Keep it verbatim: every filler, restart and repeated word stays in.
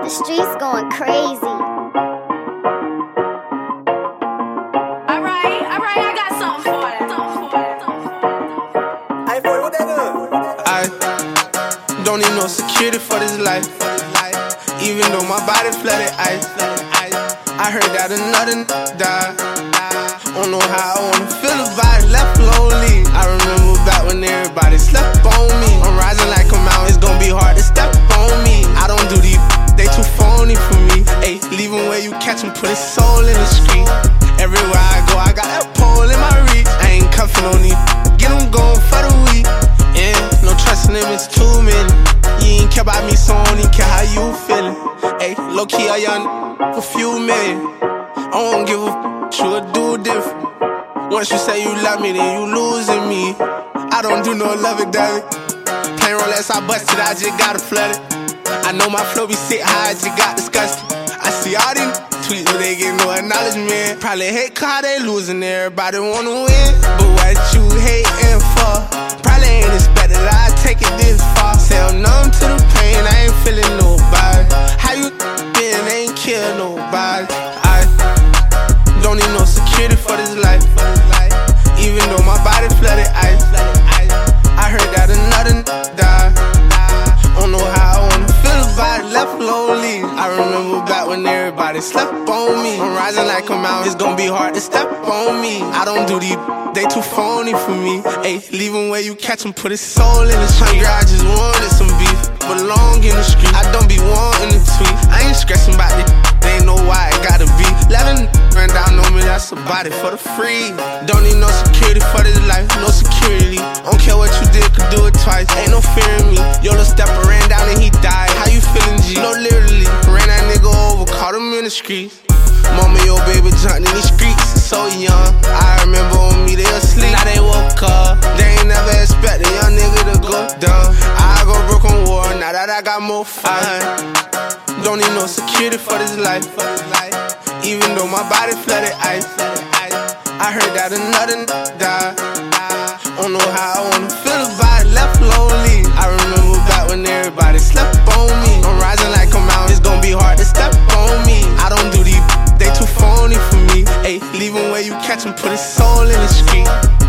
got the streets going crazy. Alright, alright, I got something for it. I for what they do? I don't need no security for this life. Even though my body flooded ice. I heard that another died. Don't know how I wanna feel about it, left lonely. I remember back when everybody slept on me. I'm rising like a mountain, it's gonna be hard to step on me. I don't do these, they too phony for me. Ayy, leave 'em where you catch 'em, put his soul in the street. Everywhere I go, I got that pole in my reach. I ain't cuffing on these, get 'em going for the week. Yeah, no trusting them, it's too many. You ain't care about me, so I don't even care how you feelin'. Ayy, low key, a young for few million. I don't give a f, you would do different. Once you say you love me, then you losing me. I don't do no loving, damn it. Plain Rolex, I busted, I just gotta flood it. I know my flow be sick, high, I just got disgusted. I see all these tweets, but they get no acknowledgement. Probably hate cause they losing, everybody wanna win. But what you hating for? Probably ain't expected I'd take it this far. Say I'm numb to the pain, I ain't feeling nobody. How you been, ain't kill nobody. I don't need no security for this life. Even though my body flooded ice. I heard that another died. Don't know how I wanna feel about it, left lonely. I remember back when everybody slept on me. I'm rising like a mountain, it's gonna be hard to step on me. I don't do these, they too phony for me. Ayy, leave 'em where you catch 'em, put his soul in the street. I just wanted some beef, belong in the street. I don't be wanting to tweet, I ain't stressing about it. They ain't know why it gotta be. Let a run down on me, that's a body for the free. Don't need no security for this life, no security. Don't care what you did, could do it twice. Ain't no fear in me. Yo, little stepper ran down and he died. How you feeling, G? No, literally. Ran that nigga over, caught him in the streets. Mama, yo, baby jumped in these streets, so young. I remember on me, they asleep. Now they woke up. They ain't never expect a young nigga to go down. I go broke on war, now that I got more fun. Don't need no security for this life. Even though my body flooded ice. I heard that another died. Don't know how I wanna feel about it, left lonely. I remember back when everybody slept on me. I'm rising like a mountain, it's gonna be hard to step on me. I don't do these, they too phony for me. Ayy, leave 'em where you catch 'em, put his soul in the street.